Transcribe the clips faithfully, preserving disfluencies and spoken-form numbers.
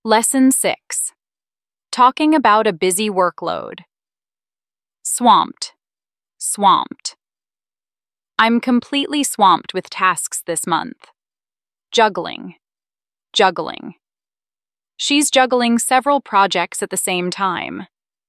Lesson six. Talking about a busy workload. Swamped. Swamped. I'm completely swamped with tasks this month. Juggling. Juggling. She's juggling several projects at the same time.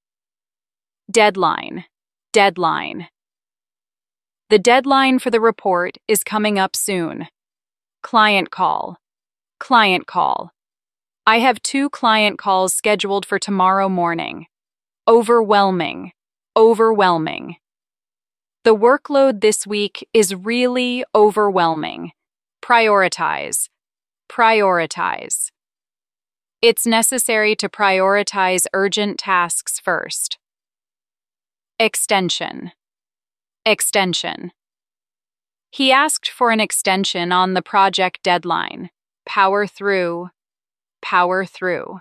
Deadline. Deadline. The deadline for the report is coming up soon. Client call. Client call. I have two client calls scheduled for tomorrow morning. Overwhelming. Overwhelming. The workload this week is really overwhelming. Prioritize. Prioritize. It's necessary to prioritize urgent tasks first. Extension. Extension. He asked for an extension on the project deadline. Power through. Power through.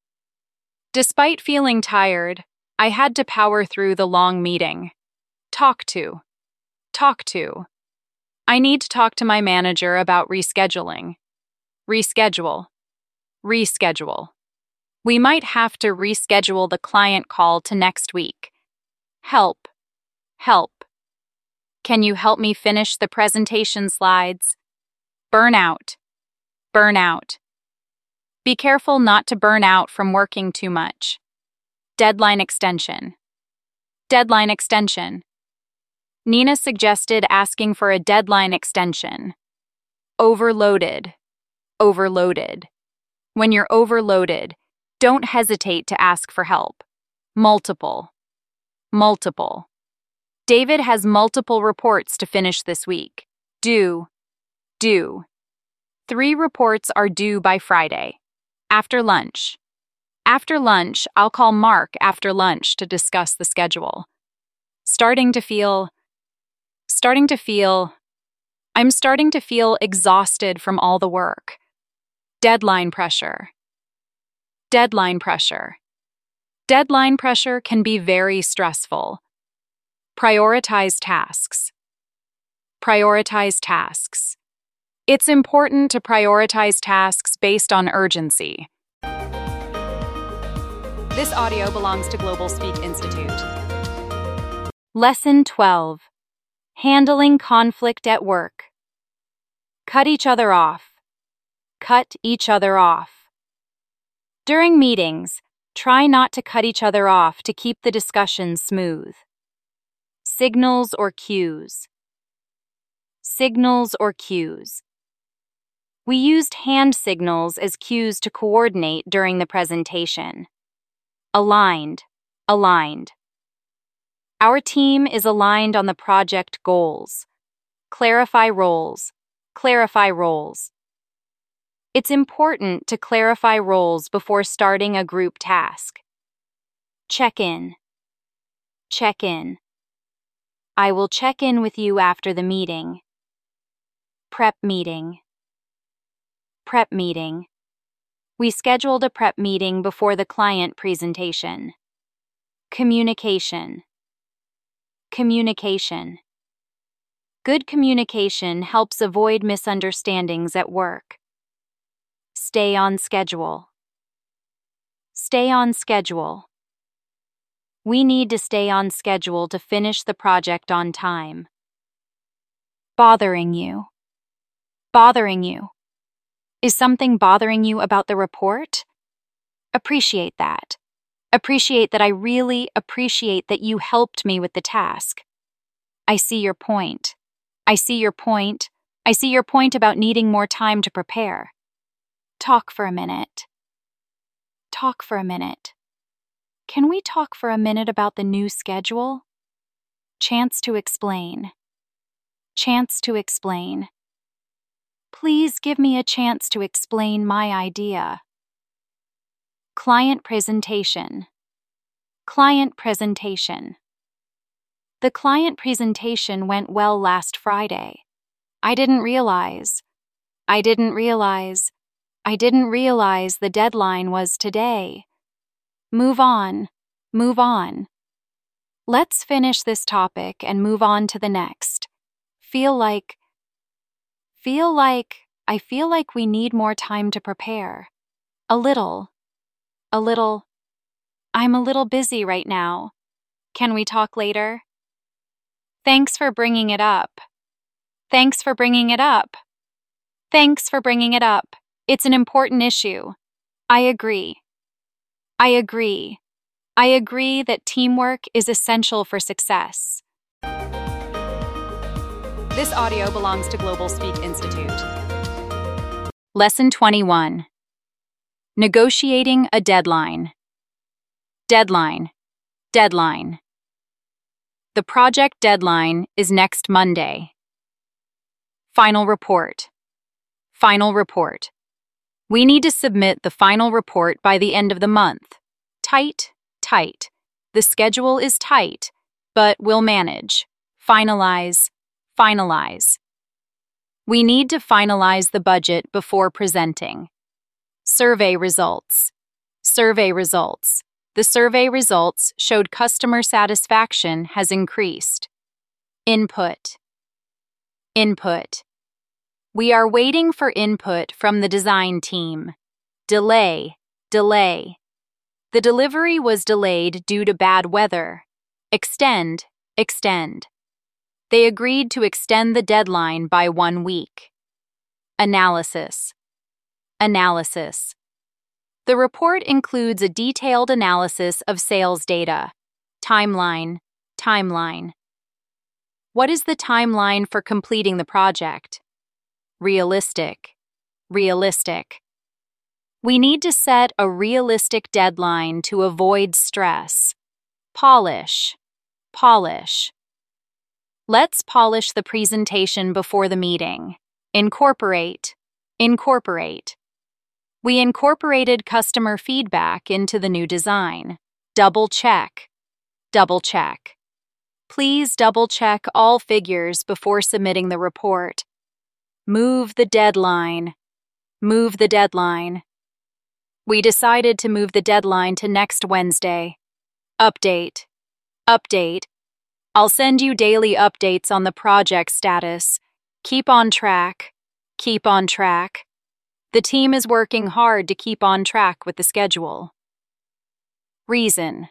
Despite feeling tired, I had to power through the long meeting. Talk to. Talk to. I need to talk to my manager about rescheduling. Reschedule. Reschedule. We might have to reschedule the client call to next week. Help. Help. Can you help me finish the presentation slides? Burnout. Burnout. Be careful not to burn out from working too much. Deadline extension. Deadline extension. Nina suggested asking for a deadline extension. Overloaded. Overloaded. When you're overloaded, don't hesitate to ask for help. Multiple. Multiple. David has multiple reports to finish this week. Due. Due. Three reports are due by Friday. After lunch. After lunch, I'll call Mark after lunch to discuss the schedule. Starting to feel... Starting to feel... I'm starting to feel exhausted from all the work. Deadline pressure. Deadline pressure. Deadline pressure can be very stressful. Prioritize tasks. Prioritize tasks. It's important to prioritize tasks based on urgency. This audio belongs to Global Speak Institute. Lesson twelve. Handling conflict at work. Cut each other off. Cut each other off. During meetings, try not to cut each other off to keep the discussion smooth. Signals or cues. Signals or cues. We used hand signals as cues to coordinate during the presentation. Aligned. Aligned. Our team is aligned on the project goals. Clarify roles. Clarify roles. It's important to clarify roles before starting a group task. Check in. Check in. I will check in with you after the meeting. Prep meeting. Prep meeting. We scheduled a prep meeting before the client presentation. Communication. Communication. Good communication helps avoid misunderstandings at work. Stay on schedule. Stay on schedule. We need to stay on schedule to finish the project on time. Bothering you. Bothering you. Is something bothering you about the report? Appreciate that. Appreciate that I really appreciate that you helped me with the task. I see your point. I see your point. I see your point about needing more time to prepare. Talk for a minute. Talk for a minute. Can we talk for a minute about the new schedule? Chance to explain. Chance to explain. Please give me a chance to explain my idea. Client presentation. Client presentation. The client presentation went well last Friday. I didn't realize. I didn't realize. I didn't realize the deadline was today. Move on. Move on. Let's finish this topic and move on to the next. Feel like. Feel like. I feel like we need more time to prepare. A little. A little. I'm a little busy right now. Can we talk later? Thanks for bringing it up. Thanks for bringing it up. Thanks for bringing it up. It's an important issue. I agree. I agree. I agree that teamwork is essential for success. This audio belongs to Global Speak Institute. Lesson twenty-one. Negotiating a deadline. Deadline. Deadline. The project deadline is next Monday. Final report. Final report. We need to submit the final report by the end of the month. Tight, tight. The schedule is tight, but we'll manage. Finalize, finalize. We need to finalize the budget before presenting. Survey results. Survey results. The survey results showed customer satisfaction has increased. Input. Input. We are waiting for input from the design team. Delay, delay. The delivery was delayed due to bad weather. Extend, extend. They agreed to extend the deadline by one week. Analysis. Analysis. The report includes a detailed analysis of sales data. Timeline, timeline. What is the timeline for completing the project? Realistic, realistic. We need to set a realistic deadline to avoid stress. Polish, polish. Let's polish the presentation before the meeting. Incorporate, incorporate. We incorporated customer feedback into the new design. Double check, double check. Please double check all figures before submitting the report. Move the deadline. Move the deadline. We decided to move the deadline to next Wednesday. Update. Update. I'll send you daily updates on the project status. Keep on track. Keep on track. The team is working hard to keep on track with the schedule. Reason.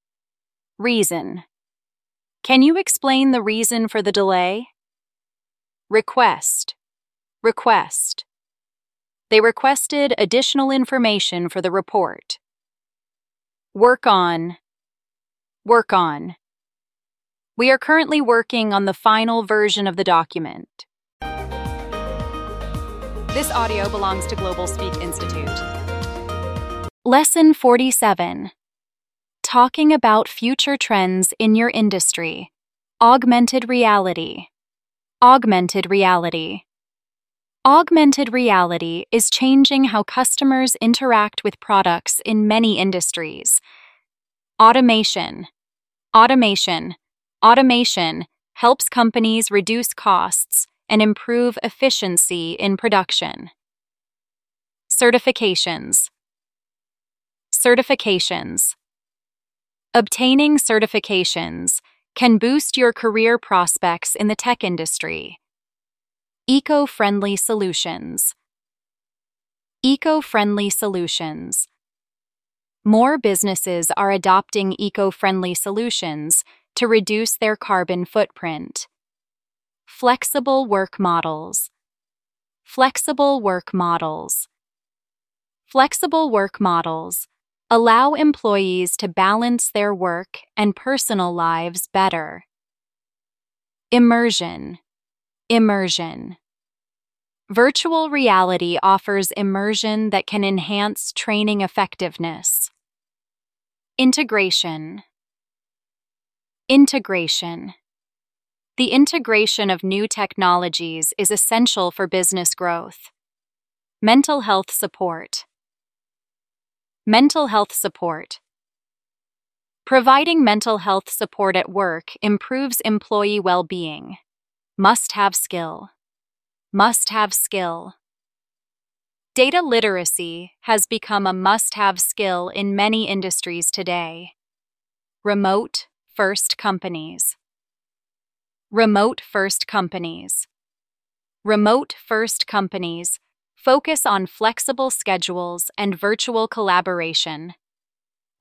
Reason. Can you explain the reason for the delay? Request. Request. They requested additional information for the report. Work on. Work on. We are currently working on the final version of the document. This audio belongs to Global Speak Institute. Lesson forty-seven. Talking about future trends in your industry. Augmented reality. Augmented reality. Augmented reality is changing how customers interact with products in many industries. Automation. Automation. Automation helps companies reduce costs and improve efficiency in production. Certifications. Certifications. Obtaining certifications can boost your career prospects in the tech industry. Eco-friendly solutions. Eco-friendly solutions. More businesses are adopting eco-friendly solutions to reduce their carbon footprint. Flexible work models. Flexible work models. Flexible work models allow employees to balance their work and personal lives better. Immersion. Immersion. Virtual reality offers immersion that can enhance training effectiveness. Integration. Integration. The integration of new technologies is essential for business growth. Mental health support. Mental health support. Providing mental health support at work improves employee well-being. Must-have skill. Must-have skill. Data literacy has become a must-have skill in many industries today. Remote-first companies. Remote-first companies. Remote-first companies focus on flexible schedules and virtual collaboration.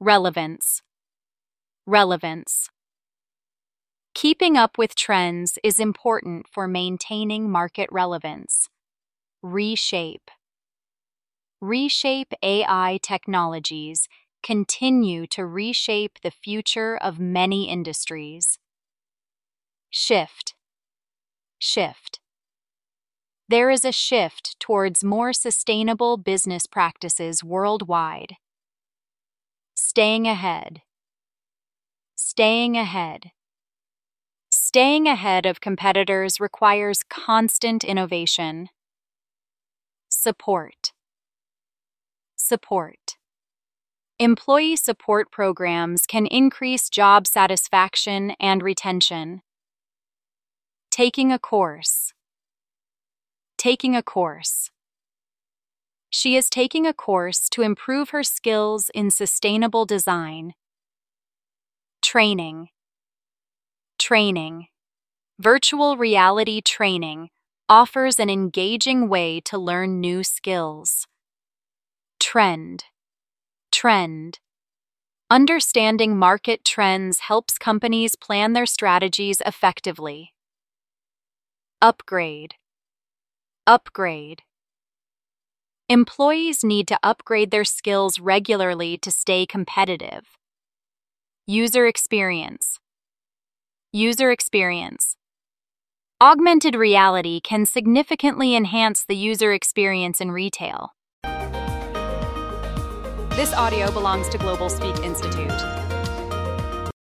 Relevance. Relevance. Keeping up with trends is important for maintaining market relevance. Reshape. Reshape A I technologies continue to reshape the future of many industries. Shift. Shift. There is a shift towards more sustainable business practices worldwide. Staying ahead. Staying ahead. Staying ahead of competitors requires constant innovation. Support. Support. Employee support programs can increase job satisfaction and retention. Taking a course. Taking a course. She is taking a course to improve her skills in sustainable design. Training. Training. Virtual reality training offers an engaging way to learn new skills. Trend. Trend. Understanding market trends helps companies plan their strategies effectively. Upgrade. Upgrade. Employees need to upgrade their skills regularly to stay competitive. User experience. User experience. Augmented reality can significantly enhance the user experience in retail. This audio belongs to Global Speak Institute.